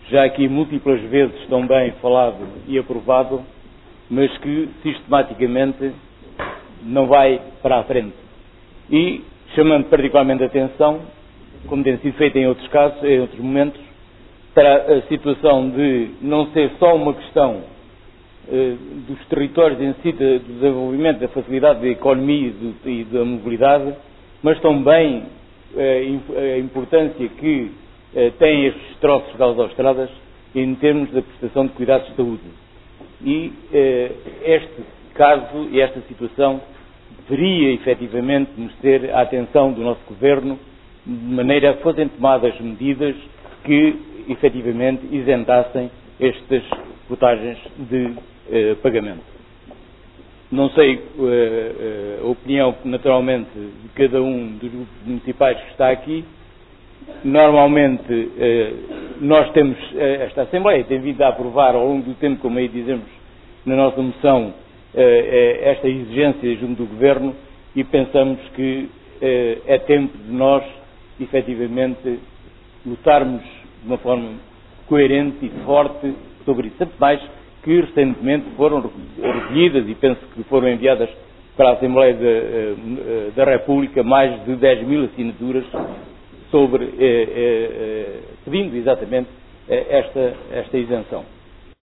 já aqui múltiplas vezes também falado e aprovado, mas que sistematicamente não vai para a frente. E chamando particularmente a atenção, como tem sido feito em outros casos, em outros momentos, para a situação de não ser só uma questão dos territórios em si, do desenvolvimento, da facilidade da economia e da mobilidade, mas também a importância que têm estes troços das autoestradas em termos da prestação de cuidados de saúde. E este caso e esta situação deveria efetivamente merecer a atenção do nosso Governo, de maneira a que fossem tomadas medidas que efetivamente isentassem estas cotagens de pagamento. Não sei a opinião, naturalmente, de cada um dos grupos municipais que está aqui. Normalmente, nós temos, esta Assembleia tem vindo a aprovar ao longo do tempo, como aí dizemos na nossa moção, esta exigência junto do Governo, e pensamos que é tempo de nós, efetivamente, lutarmos de uma forma coerente e forte sobre isso. Tanto mais que recentemente foram recolhidas, e penso que foram enviadas para a Assembleia da República mais de 10.000 assinaturas sobre, pedindo exatamente esta isenção.